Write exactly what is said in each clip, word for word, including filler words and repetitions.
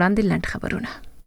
وړاندې لنډ خبرونه.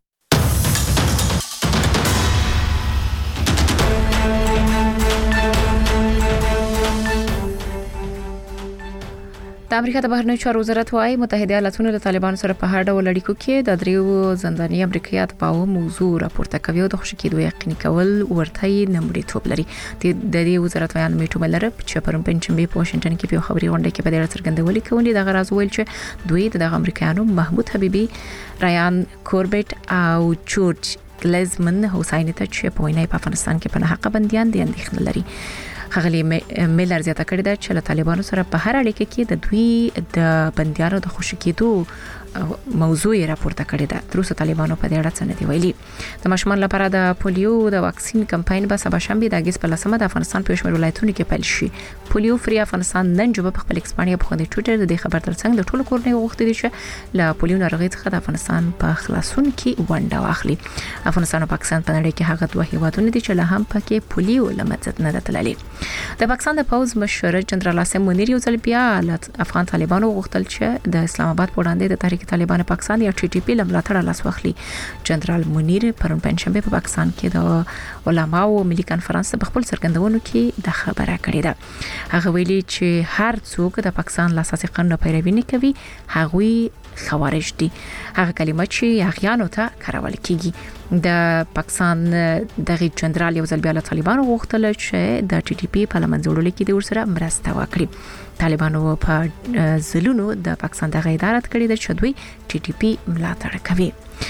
د امریکا د بهرنیو چارو وزارت وايي متحده ایالاتونه د طالبانو سره په هر ډول اړیکو کې د دریو زنداني امریکایات په موضوع راپورته کوي او د خوشی کېدو یقیني کول ورته نمړي توپ لري. د دې وزارت وایي میټو ملر چې پرون پنځمبه په واشنگټن کې په خبري غونډه کې په ډېر څرګندولې کوي د غراز ویل چې دوی د امریکایانو محمود حبیبي، رایان کوربټ او جورج گلیزمن حسین ته چې په وینای په افغانستان کې په حق بنديان دي اندېښنه لري. خغلی ملر زیاته کړې ده چې له طالبانو سره په هر اړیکه کې د دوی د بنديانو د خوشی کېدو موضوع راپورته کړې ده. تر اوسه طالبانو په دې اړه څه نه دی ویلي. د ماشومان لپاره د پولیو د واکسین کمپاین به سبا شنبه د اگست په لسمه د افغانستان په شمول ولایتونو کې پیل شي. پولیو فری افغانستان نن جوړ په خپل ایکسپانیا په خوندې ټوئیټر د دې خبر ترڅنګ د ټولو کورنۍ غوښتي دي چې له پولیو ناروغي څخه د افغانستان په خلاصون کې ونډه واخلي. افغانستان او پاکستان په نړۍ کې هغه دوه هیوادونه دي چې له هم پکې پولیو لمڅت نه تللي. د پاکستان د پوز مشر جنرال عاصم منیر یو ځل بیا افغان طالبانو غوښتل چې د اسلام آباد په وړاندې د تحریک طالبان پاکستان یا ټي ټي پی لملاتړ لاس واخلي. جنرال منیر پرون پنځمبه په پاکستان کې د علماو ملي کانفرنس په خپل څرګندونو کې د خبره کړې ده. هغه ویلي چې هر څوک د پاکستان له اساسي قانون پیروي نه کوي هغوی خوارج دي. هغه کلمه چې اغیانو ته کارول کیږي. د پاکستان د جنرال یو ځل بیا له طالبانو غوښتل چې د ټي ټي پی په لمنځوړلو کې د ورسره مرسته وکړي. طالبانو په ځلونو د پاکستان د غیدارت کړي د چدوي ټي ټي پی ملاتړ کوي.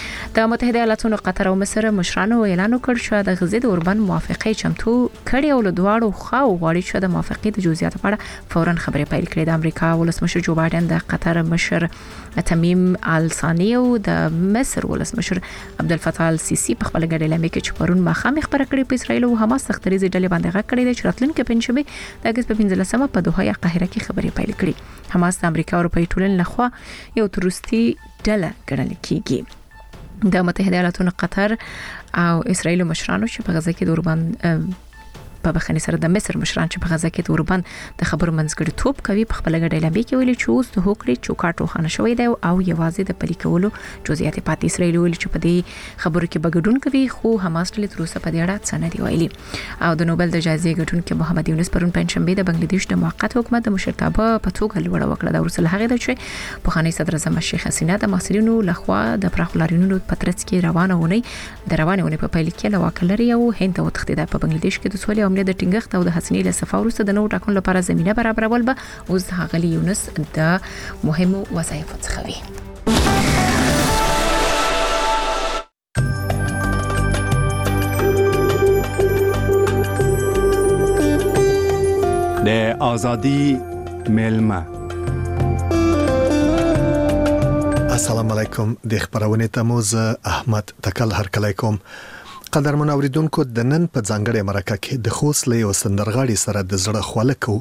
د متحده ایالاتونو قطر او مصر مشرانو اعلان وکړ چې د غزې د اوربند موافقه چمتو کړي او له دواړو خواو غواړي چې د موافقه د جزئیات په اړه فورا خبرې پیل کړي. د امریکا ولسمشر جو بایدن د قطر مشر تمیم الثانی او د مصر ولسمشر عبدالفتاح السیسی په خپل ګډه لامل کې چې پرون مخامخ خبره کړې په اسرایل او حماس سختريزي ډلې باندې غږ کړی چې راتلونکي پنځمه د اگست په پنځلسمه په دوحه یا قاهره کې خبرې پیل کړي. حماس د امریکا او اروپای ټولنې لخوا یو تروریستي ډله ګڼل کیږي. د متحده ایالاتونو قطر او اسرایل مشرانو چې په غزه کې د اوربند په بخنی سره د مصر مشران چې په غزه کې د اوربند د خبرو منځګړی توپ کوي په خپل ګډه لامل کې ویلي چې اوس د هوکړې چوکاټ روښانه شوی دی او یوازې د پلي کولو جزئیات پاتې. اسرایل ویلي چې په دې خبرو کې بګډون کوي خو حماس ډلې تر اوسه په دې اړه څه نه دی ویلي. او د نوبل د جایزې ګټونکي محمد یونس پرون پنځمبه د بنگلاديش د موقت حکومت د مشرتابه په توګه لوړه وکړه. د ورسره هغه د چې په خاني صدر اعظم شیخ حسینه د محصلینو لخوا د پراخلارینونو په ترڅ کې روانه ونی د روانه ونی په پیل کې لواکلري او هند ته وتښتیده. په بنگلاديش کې د سولې عمله د ټینګښت او د حسینې له سفارسته د نو ټاکون لپاره زمينه برابرول به اوس هغلی یونس د مهمو وظایفو څخه وي. د ازادي ملما. السلام علیکم. د خبرونه تموز احمد تکل هر کله کوم. قدرمن اوریدونکو د نن په ځانګړې مرکه کې د خوست له یو سندرغاړي سره د زړه خواله کو.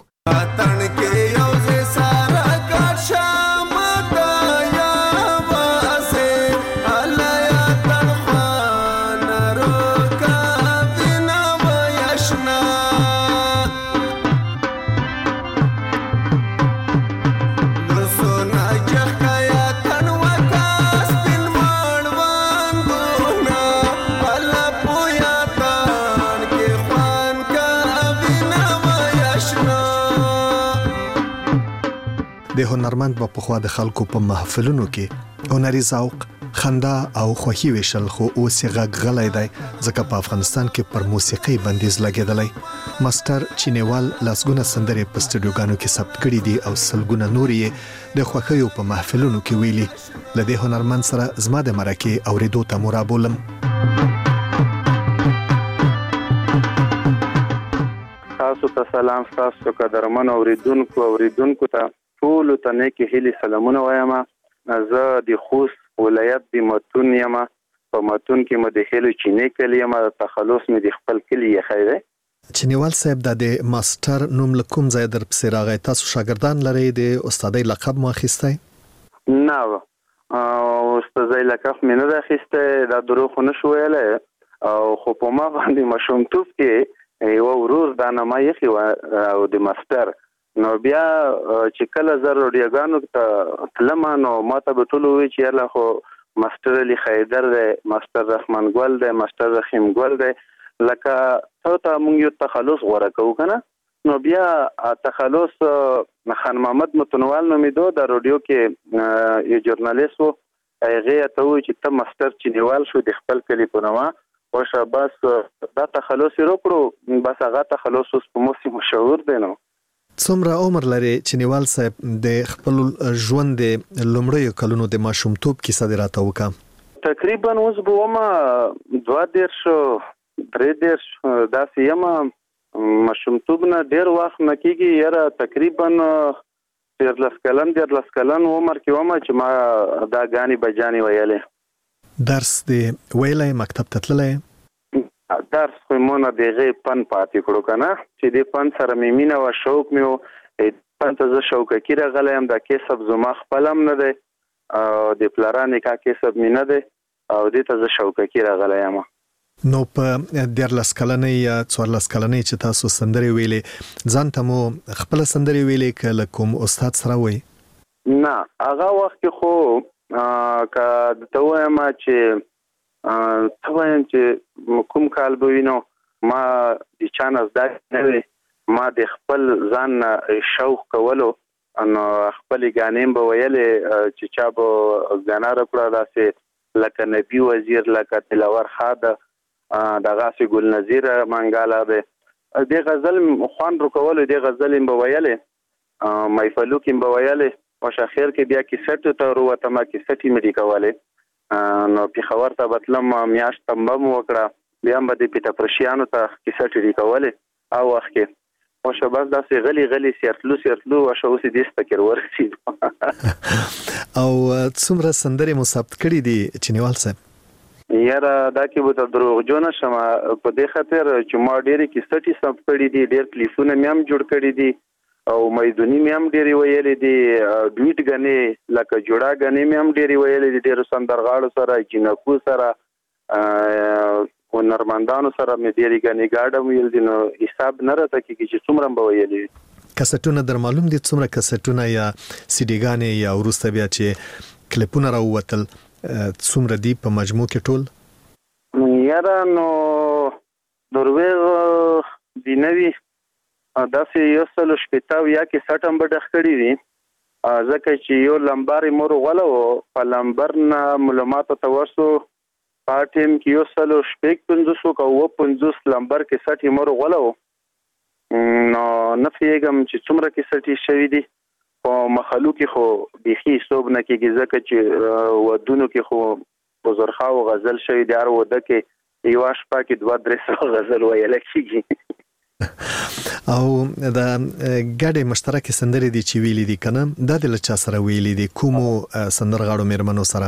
د هنرمند په خوا د خلکو په محفلونو کې هنري ذوق، خندا او خوښي وشل خو اوس یې غږ غلای دی ځکه په افغانستان کې پر موسیقي بندیز لګیدلی. ماستر چینوال لاسګونه سندرې په سټوډیوګانو کې ثبت کړي دي او سلګونه نور یې د خوښیو په محفلونو کې ویلي. لدې هنرمند سره زما د مرکه اوریدو ته مرابولم. تاسو ته سلام. تاسو قدرمن اوریدونکو اوریدونکو ته ټول ته نیکی هیلي سلامونه وایم. زه د خوست ولایت د متون یم. په متون کې مې د هیلو چینه کلی یم. تخلص مې د خپل کلی خیره. چینوال صاحب د ماستر نوم لکوم ځای در پسې راغی؟ تاسو شاګردان لرئ؟ د استادۍ لقب مو اخیستی؟ نه، استادۍ لقب مې نه ده اخیستی. دا دروغ نه شو ویلی او خو په ما باندې ماشومتوب کې یو ورور دا نامه یخي او د ماستر. نو بیا چې کله زه روډیوګانو ته تلم نو ما ته به ټول وی چې یاله خو ماستر علي خیدر دی، ماستر رحمان ګل دی، ماستر رحیم ګل دی. لکه ته ته موږ یو تخلص غوړه کوو کنه، نو بیا تخلص خان محمد متنوال نومیدو د رادیو کې یو ژورنالیست وو، هغه ته وایي چې ته ماستر چینیوال شو د خپل کلی په نوم او شاباس دا تخلص یې وکړو، بس هغه تخلص اوس په موسی مشهور دی. نو څومره عمر لري چینیوال صاحب؟ د خپل ژوند د لومړیو کلونو د ماشومتوب کیسه دې راته وکړه. تقریبا اوس به ومه دوه دېرش درې دېرش داسې یم. ماشومتوب نه ډېر وخت نه کېږي یاره، تقریبا دیارلس کلن دیارلس کلن عمر کې ومه چې ما دا ګانې بجانې ویلې. درس دې ویلی، مکتب ته تللی؟ درس خو مونږ د هغې پن پاتې کړو که نه، چې دې پن سره مې مینه وه، شوق مې و. پن ته زه شوقکي راغلی یم، دا کسب زما خپل هم نه دی او د پلاره نکاح کسب مې نه دی او دې ته زه شوقکي راغلی یم. نو په دیارلس کلنۍ یا څوارلس کلنۍ چې تاسو سندرې ویلې، ځان ته مو خپله سندرې ویلې که له کوم استاد سره وی؟ نه، هغه وخت کې خو که درته ووایم چې ته وایم چې کوم کال به وي، نو ما د چا نه زده نه وي، ما د خپل ځان نه شوق کولو، نو خپلې ګانې به ویلې چې چا به ګانا راکړه داسې لکه نبي وزیر، لکه دلاور خان، دغسې ګل نظیر منګاله دی. دې غزل خوند ورکولو، دې غزل یې به ویلې، محفلو کې یې به ویلې. او اخر کې بیا کیسټ ته وروتم، کیسټ یې مې کولې. نو پېښور ته به تلم، میاشت تنبه مو وکړه، بیا هم به د پیټاپرشیانو ته کیسټ یې کولې او وخت کې. او شباس داسې غلی غلی سیرتلو سیرتلو وشه، اوس یې دې سپکر ورسېدو. او څومره سندرې مو ثبت کړي دي چینیوال صاحب؟ یاره دا کې به ته دروغجو نه شم، په دې خاطر چې ما ډېرې کیسټ یې ثبت کړي دي، ډېر کلیپونه مې هم جوړ کړي دي او میدوني مې هم ډېرې ویلې دي، ډویټ ګانې لکه جوړه ګانې مې هم ډېرې ویلې دي، ډېرو سندرغاړو سره، جینکو سره، هنرمندانو سره مې ډېرې ګانې ګاډه ویل دي. نو حساب نه راته کېږي چې څومره به ویلې وي. کسټونه در معلوم دي څومره کسټونه یا سیډي ګانې یا وروسته بیا چې کلیپونه راووتل څومره دي په مجموع کې ټول؟ یاره نو درویغ دي نه وي، داسې یو سلو شپېته او یا کې سټ هم به ډخ کړي دي، ځکه چې یو لمبر یې مور غوله و، په لمبر نه معلوماتو ته ورسو، په ټیم کې یو سلو شپږ پنځوس که اووه پنځوس لمبر کې سټ یې مور غوله و. نو نه پوهېږم چې څومره کیسټ یې شوي دي، په مخلو کې خو بیخي حساب نه کېږي، ځکه چې ودونو کې خو بزرخواو غزل شوي دي، هر واده کې یوه شپه کې دوه درې سوه غزل ویله کېږي. او دا ګډې مشترکې سندرې دي چې ویلې دي که نه، دا دې له چا سره ویلې دي؟ کومو سندرغاړو مېرمنو سره؟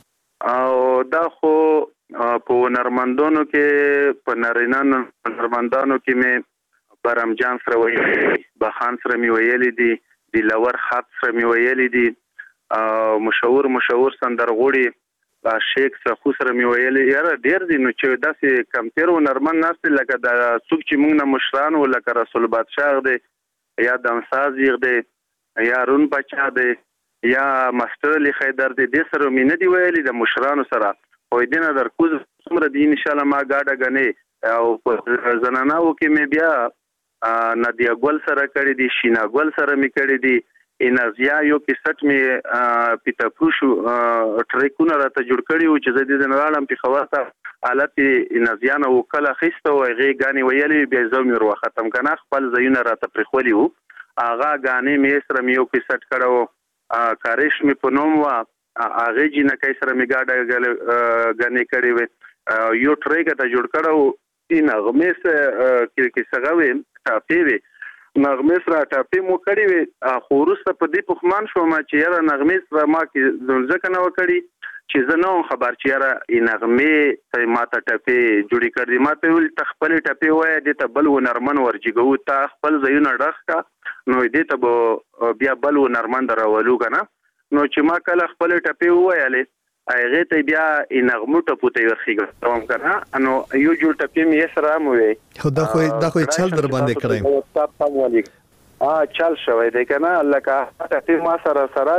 او دا خو په هنرمندانو کې، په نارینه هنرمندانو کې مې برم جان سره ویلې دي، بخان سره مې ویلې دي، دلاور خان سره مې ویلې دي، مشهور مشهور سندرغوړي شیخ سخو سره مې ویلې. یاره ډېر دي، نو چې داسې کمتیر هنرمند ناست دي، لکه د څوک چې موږ نه مشران وو، لکه رسول بادشاه دی، یا دمساز دی، یا رون بچا دی، یا ماستر علي خیدر دی، دې سره مې نه دي ویلې د مشرانو سره. خو دې نه درکوز څومره دي انشاءالله ما ګاډه ګنې. او په زناناو کې مې بیا نادیه ګل سره کړي دي، شینا ګل سره مې کړي دي، انازیا یو کیسټ مې پیټاپروشو ټریکونه راته جوړ کړي وو چې زه دې نه راړم پېښور ته، حالت انازیا نه وکله اخیسته و، هغې ګانې ویلې بیا زه مې ور وختم که نه، خپل ځایونه راته پرېښولي وو، هغه ګانې مې سره مې یو کیسټ کړی و، کاریش مې په نوم وه، هغې جینکۍ سره مې ګاډه ګانې کړې وې، یو ټریک ته جوړ کړی و، نغمې سره کیسه وې ټاپې وې، نغمې سره ټاپې مو کړې وې. خو وروسته په دې پښمان شوم چې یاره نغمې سره ما کې ځکه نه وه کړې چې زه نه وم خبر چې یاره نغمې ته ما ته ټپې جوړې کړې دي. ما ته ویل ته خپلې ټپې ووایه، دې ته بل هنرمند ورجګوو، ته خپل ځایونه ډخ کړه، نو دې ته به بیا بل هنرمند راولو که نه. نو چې ما کله خپلې ټپې وویلې، هغې ته بیا نغمو ټپو ته یې ورخېږم که نه، نو یو جوړ ټپې مې یې سره هم وویل. خو دا خو دا خو چل در باندې کړی چل شوی دی که نه، لکه ټپې ما سره سره دي،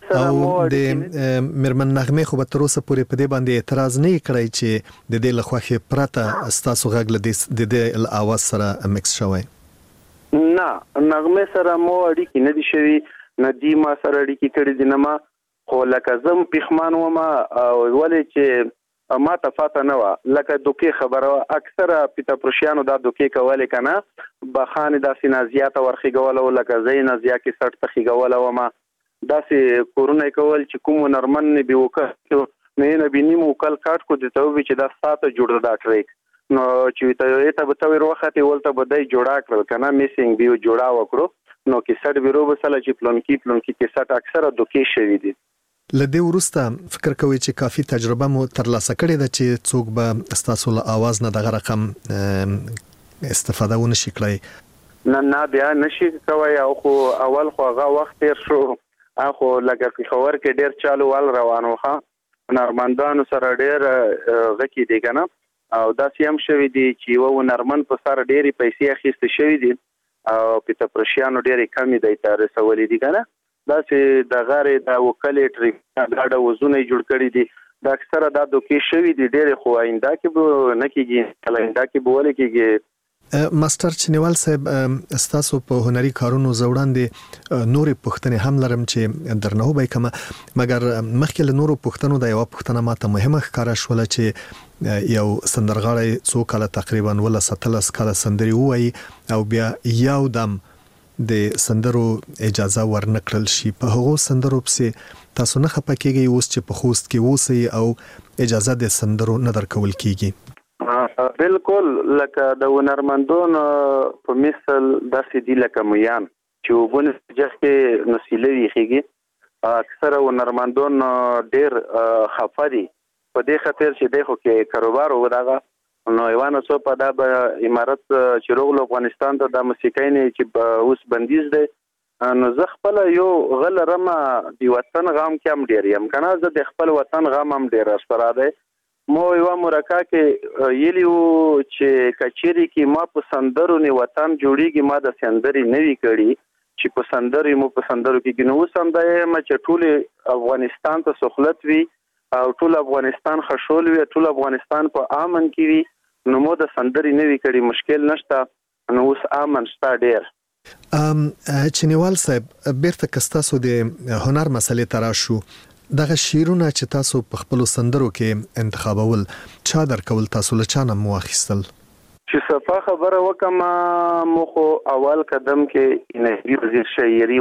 سره مو او د مرمن نغمه خو به تر اوسه پورې په دې باندې اعتراض نه کړی چې د دې لخوا پرته ستاسو غږ له دې د اواز سره مکس شوی. نه نغمه سره مو اړیکې نه دي شوي، نه دی ما سره اړیکې کړې دي، نه ما خو لکه زم پښمان ومه او ولې چې ما ته فاته نه وه لکه دوکې خبره اکثره پیتا پروشیانو دا دوکې کولې که نه بخانې داسې نازیاته ورخېږوله و لکه زه یې نازیا کې سټ ته خېږوله ومه داسې کورونه یې کول چې کوم هنرمند نه بې وکل نو یې نه بې نیم وکل کاټ کو درته ووایي چې دا ستا ته جوړ دا ټریک نو چې ته به ته ور وختې ولته به دی جوړه کړل که نه میسینګ به یې جوړه وکړو نو کیسټ به روبسله چې پلونکي پلونکي کیسټ اکثره دوکې شوي دي. لدې وروسته فکر کوي چې کافي تجربه مو ترلاسه کړې ده چې څوک به ستاسو له اواز نه دغه رقم استفاده ونه شي کړی؟ نه نه بیا نشي کوي او خو اول خو هغه وخت تیر شو خو لکه پېښور کې ډېر چالو وال روان وخه هنرمندانو سره ډېر غکې دي که نه او داسې هم شوي دي چې یوه هنرمند په سر ډېرې پیسې اخیستې شوي دي او پیته پرشیانو ډېرې کمې دی ته رسولې دي که نه داسې د غارې د وکلې ټریک ډاډه وزونه یې جوړ کړي دي د اکثره دا دوکې شوي دي ډېرې خو آینده کې به نه کېږي کله آینده کې به ولې کېږي. ماستر چنیوال صاحب ستاسو په هنري کارونو زه وړاندې نورې پوښتنې هم لرم چې درنه وبه کومه مګر مخکې له نورو پوښتنو دا یوه پوښتنه ماته مهمه ښکاره شوله چې یو سندرغاړی څو کاله تقریبا ولس اتلس کاله سندرې ووایي او بیا یو دم د سندرو اجازه ورنکړل شي په هغو سندرو پسې تاسو نه خپه کېږئ اوس چې په خوست کې اوسئ او اجازه د سندرو نه درکول کېږي؟ بالکل لکه د هنرمندانو په مثل داسې دي لکه میان چې اوبه نسجه کې نسیله ویښېږي اکثره هنرمندان ډېر خفه دي په دې خاطر چې دی خو کې کاروبار و دغه نو ایوانو څو په دا به امارت چې روغلو افغانستان ته دا موسیقۍ نه چې اوس بندیز دی نو زه خپله یو غل رمه د وطن غم کې هم ډېر یم که نه زه د خپل وطن غم هم ډېر راسره دی مو یوه مرکه کې ویلي وو چې که چیرې کې ما په سندرو نه وطن جوړېږي ما د سندرې نه وي کړي چې په سندرې مو په سندرو کې نو اوس هم دا یم چې ټول افغانستان ته سهولت وي او ټول افغانستان خشول وي ټول افغانستان په امن کې وي نو مو د سندرې نه وي کړي مشکل نشته نو اوس امن شته ډېر. ام چنیوال صاحب بیرته که ستاسو د هنر مسلې ته راشو دغه شعرونه چې تاسو په خپلو سندرو کې انتخابول چا درکول تاسو له چا نه مو اخیستل؟ چې صفا خبره وکړم مو خو اول قدم کې نبی وزیر شاعري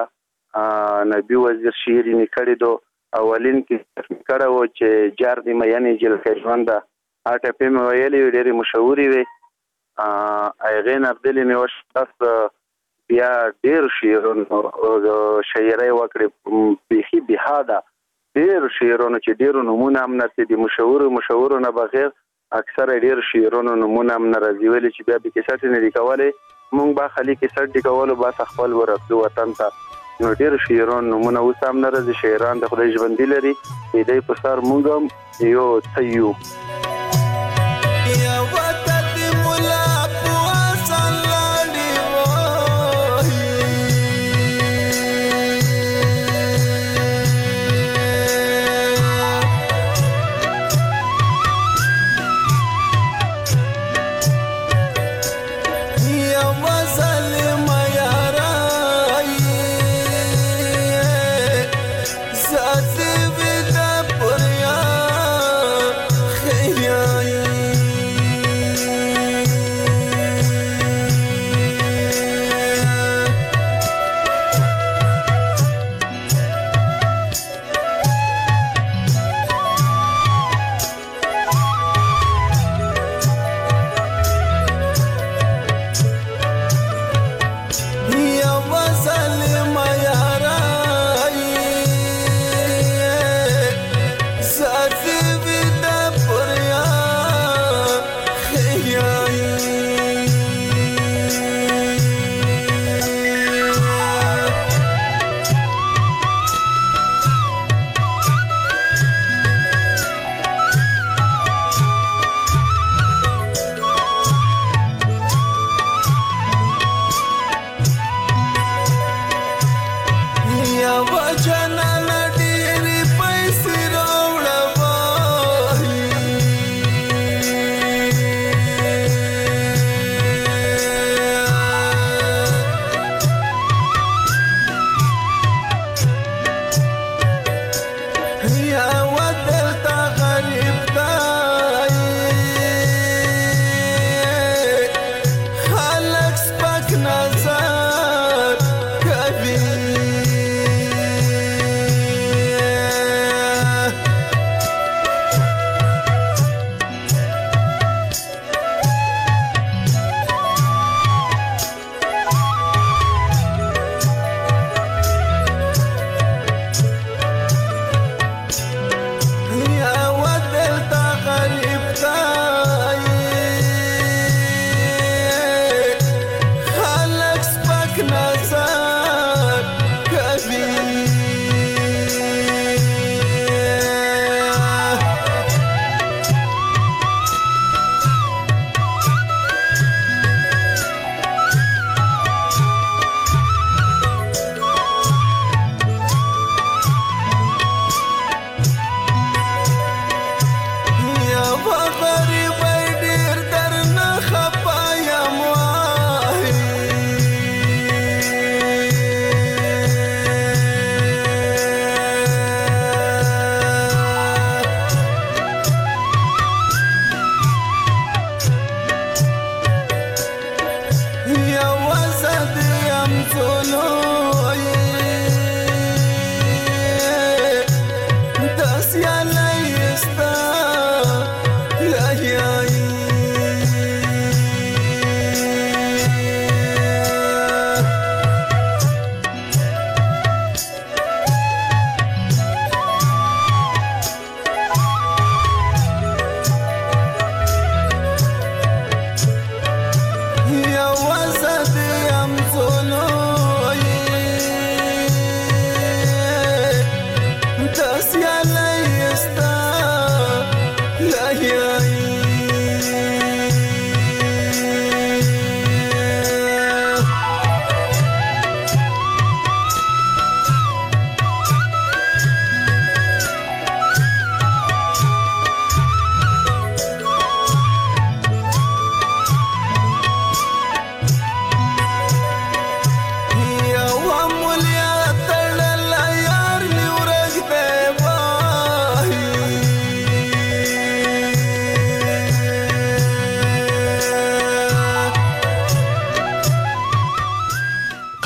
وکړله نبی وزیر شاعري مې کړې دو اولین کې کړه و چې جار دې مینې جلکه ژونده اټه په مې ویلې ډېرې مشهورې وي هغې نه بدلې مې وشته بیا ډېر شعرونو شاعرۍ وکړې بیخي بېحاده ډېر شعرونو چې ډېرو نومونه هم نه دي مشهورو مشهورو نه بغیر اکثره ډېر شعرونو نومونه هم نه راځي ولې چې بیا به کیسټ نه دي کولی مونږ به خالي کیسټ دي کولو بس خپل ورسلو وطن ته نو ډېر شعرونو نومونه اوس هم نه راځي شاعران د خدای ژوندي لري د دوی په سر مونږ هم یو څه یو Yeah.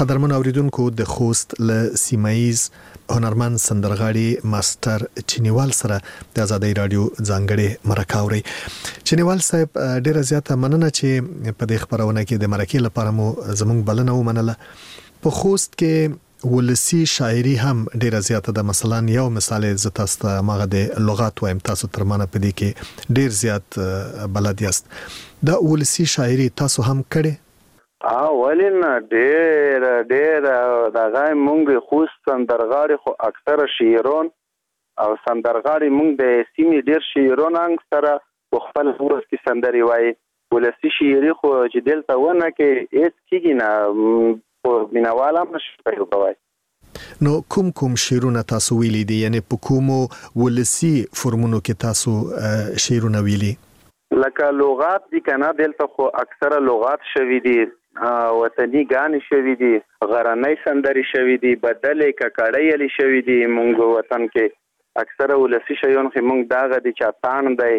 قدرمن اوریدونکو د خوست له سیمایز هنرمند سندرغاړي ماستر چینیوال سره د آزادۍ رادیو ځانګړي مرکه اوري. چینیوال صاحب ډیره زیاته مننه چې په دې خبرونه کې د مرکې لپاره مو زموږ بلنه ومنله. په خوست کې ولسی شاعري هم ډیره زیاته ده. مثلا یو مثال ز تاسو ته ماغه د لغات وایم، تاسو تر مانه په دې کې ډیر زیات بلد یاست. دا ولسی شاعري تاسو هم کړي؟ اه ولین ډیر ډیر دا غای مونږ خوست سندرغاړي خو اکثره شعرون او سندرغاړي مونږ د سیمې ډیر شعرون انګ سره په خپل ورس کې سندري وایي. ولسی شعري خو چې دلته ونه کې هیڅ کېږي نه، په مینواله مشهور کوي. نو کوم کوم شعرونه تاسو ویلي دي؟ یعنی په کومو ولسی فرمونو کې تاسو شعرونه ویلي؟ لکه لغات دي کنه، دلته خو اکثره لغات شوي دي، وطني غانې شوي دي، غرنۍ سندري شوي دي، بدلې ککړې علي شوي دي. مونږ وطن کې اکثره ولسی شیون خو مونږ داغه دي چاتان دی،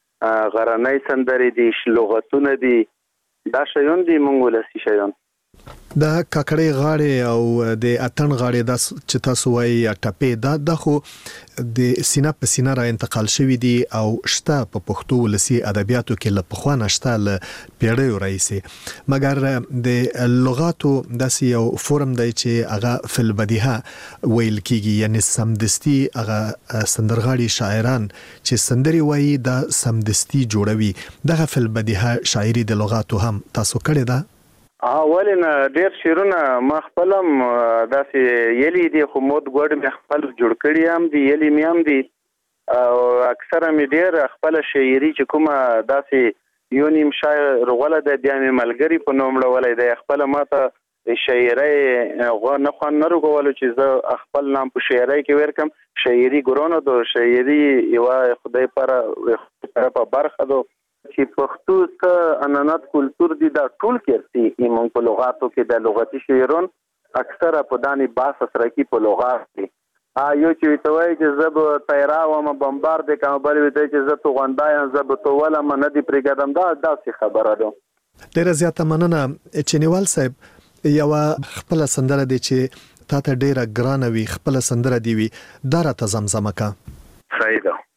غرنۍ سندري دي، لغتونه دي، دا شیون دي مونږ ولسی شیون. دا ککړې غاړې او د اتن غاړې د چې تاسو وایي یا ټپې دا د خو د سینه په سینه را انتقال شوی دي او شته په پښتو ولسی ادبیاتو کې له پخوا نشته له پیړیو راځي. مګر د لغاتو داسې یو فورم دی چې هغه فل بدیهه ویل کیږي، یعنی سمدستی هغه سندرغاړي شاعران چې سندري وایي دا سمدستی جوړوي. دغه فل بدیهه شاعري د لغاتو هم تاسو کړی ده؟ اولین ډیر شعرونه ما خپلم داسې یلی دي، خو مود ګوډ مې خپل جوړ کړی هم دي، یلی مې هم دي، او اکثره مې ډیر خپل شاعري چې کومه داسې یو نیم شاعر غوله د بیا مې ملګری په نوم ولې د خپل ماته شاعري غو نه خو نه رغولو چې زه خپل نام په شاعري کې ورکم. شاعري ګورونو دو شاعري یو خدای پر په برخه دو چې پښتو ته انانات کلچر دي، دا ټول کېرسي ایمون په لغاتو کې د لغتي شعرون اکثره په دانی باس سره کې په لغات دي. ا یو چې توای چې زب تیرا و ما بمبار د کوم بل وي چې زه تو غونډایم زب تو ولا من دي پرګدم، دا داسې خبره ده. ډیره زیاته مننه چینیوال صاحب. یو خپل سندره دي چې تا ته ډیره ګرانه وي، خپل سندره دی وي، دا را ته زمزمه کا. صحیح ده.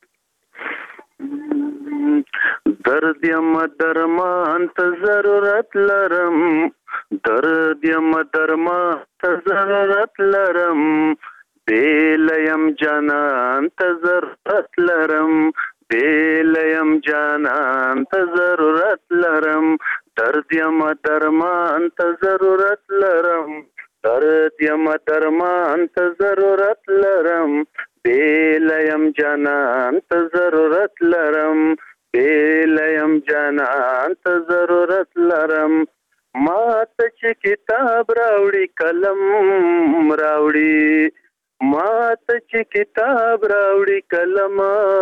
درد یم درمان ته ضرورت لرم، درد یم درمان ته ضرورت لرم، بیل یم جانان ته ضرورت لرم، بیل یم جانان ته ضرورت لرم، درد یم درمان ته ضرورت لرم، درد یم درمان ته ضرورت لرم، بیل یم جانان ته ضرورت لرم، بیلیم جانان ته ضرورت لرم. ما ته چې کتاب راوړي قلم راوړي، ما ته چې کتاب راوړي قلم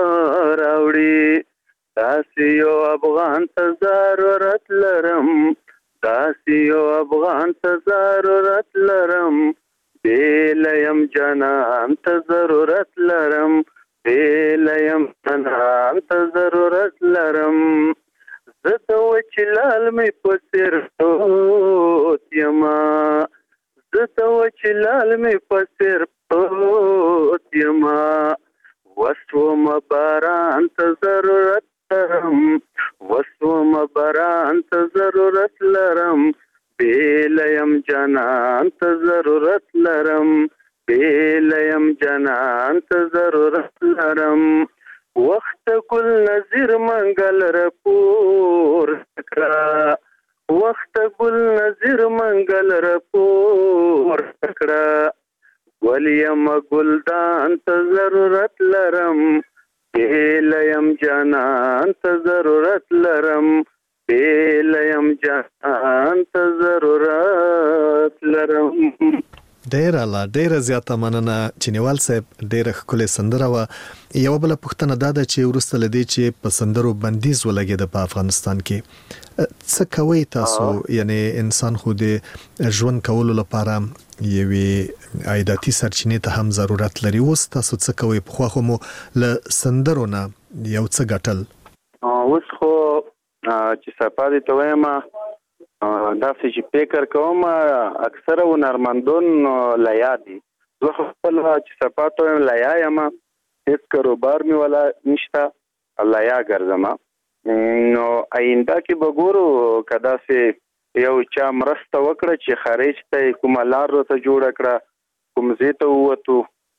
راوړي، داسې یو افغان ته ضرورت لرم، داسې یو افغان ته ضرورت لرم، بیلیم جانان ته ضرورت لرم، بیلیم جانان ته ضرورت لرم. زه د وچ لال مې په څېر پروت یما، زه د وچ لال مې په څېر پروت یما، وسوم باران ته ضرورت لرم، وسوم باران ته ضرورت لرم، بیلیم جانان ته ضرورت لرم، بیلیم جانان ته ضرورت لرم. وخت ګل نظیر منګل رپور کړه، وخت ګل نظیر منګل رپور کړه، ولیم ګلدان ته ضرورت لرم، بیلیم جانان ته ضرورت لرم، بیلیم جانان ته ضرورت لرم. ډیر الله ډیر زیاته مننه چینیوال صاحب. ډیر ښکلې سندره و. یو بل پوښتنه دا ده چې ورسته لدی چې په سندرو بندیز ولګید په افغانستان کې، څه کوي تاسو؟ یعنی انسان خو د ژوند کولو لپاره یوې عایداتي سرچینې ته هم ضرورت لري. اوس تاسو څه کوي؟ په خو خو مو له سندرو نه یو څه ګټل؟ اوس خو چې سپاري ته وایم دا چې فکر کوم اکثره هنرمندون لیا دي. زه خپل چې صفات وایم لیا یم، هیڅ کاروبار مې ولا نشته، لیا ګرځم. نو آینده کې به ګورو که داسې یو چا مرسته وکړه چې خارج ته کومه لار راته جوړه کړه، کوم ځای ته ووتو،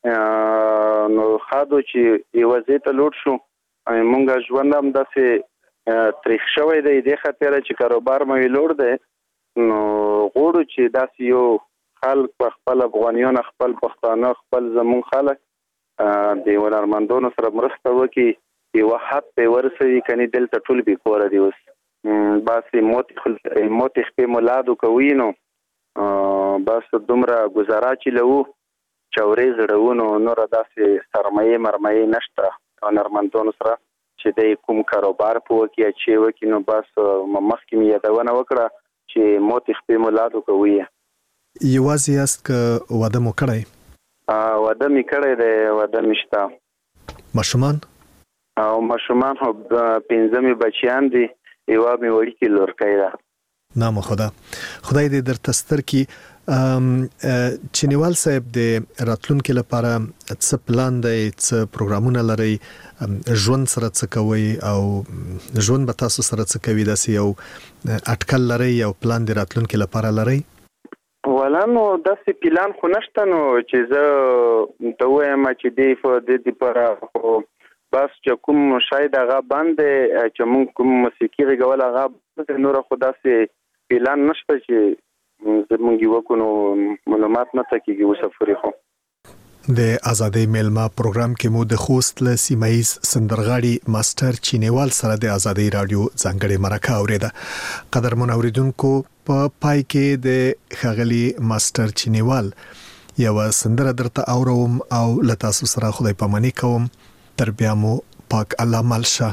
نو ښه ده چې یوه ځای ته لوټ شو. مونږ ژوند هم داسې تریخ شوی دی دې خاطره چې کاروبار مې لوړ دی. نو غواړو چې داسې یو خلک په خپل افغانیان، خپل پښتانه، خپل زمونږ خلک د هنرمندانو سره مرسته وکړي، یوه حد ته ورسوي. کنې دلته ټول بې کوره دي، اوس بس موت خپې مولادو کوي، نو بس دومره ګزاره چې لوو چورې زړوو، نو نوره داسې سرمایې مرمایې نشته هنرمندانو سره چې دی کوم کاروبار په وکړي چې وکړي. نو بس مخکې مې یادونه وکړه چې موت خپې مولادو کوي. یوازې یاست که واده مو کړی؟ واده مې کړی دی، واده مې شته. ماشومان؟ او ماشومان خو پنځه مې بچیان دي، یوه مې وړوکې لورکۍ ده. نام خدا خدای دې درته ستر کړي. چینیوال صاحب د راتلونکي لپاره څه پلان دی، څه پروګرامونه لري، ژوند سره څه کوي او ژوند به تاسو سره څه کوي؟ داسې یو اټکل لري، یو پلان د راتلونکي لپاره لري؟ ولا نو داسې پلان خو نشته، نو چې زه ته ووایم چې دې د دې لپاره بس چې کوم شاید هغه باندې چې مونږ کوم موسیقي غږول هغه نور خو داسې پلان نشته چې زمونږ وکړو. نو معلومات نه تکیږي وسفري. خو د آزادۍ میلمه پروګرام کې مو د خوست له سیمایي سندرغاړي ماستر چینیوال سره د آزادۍ رادیو ځانګړې مرکه اوریده. قدرمن اوریدونکو، په پای کې د ښاغلي ماستر چینیوال یو سندره درته اورم او له تاسو سره خدای پاماني کوم. تر بیا مو پاک الله مالشه.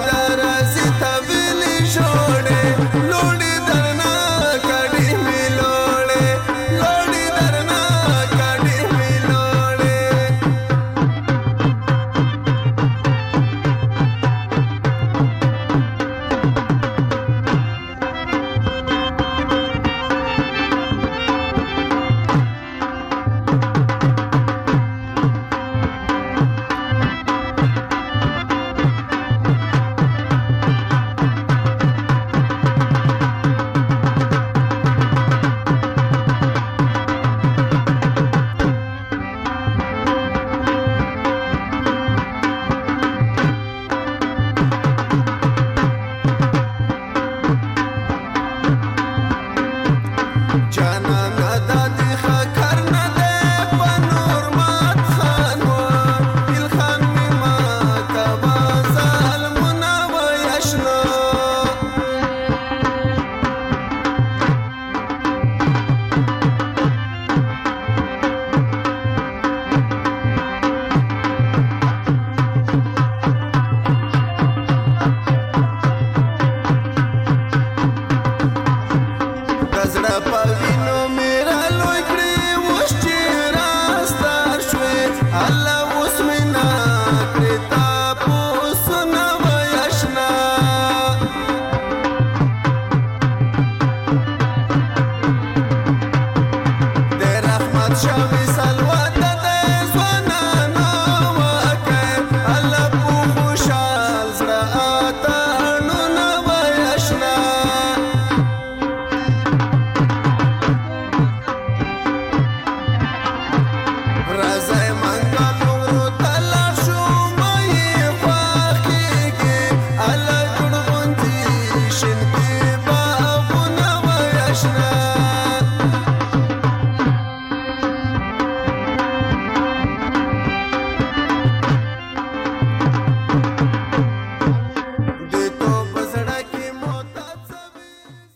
ژوند کې درازي تبلي جوړې لوړې درنا کړي ملو زړه پوي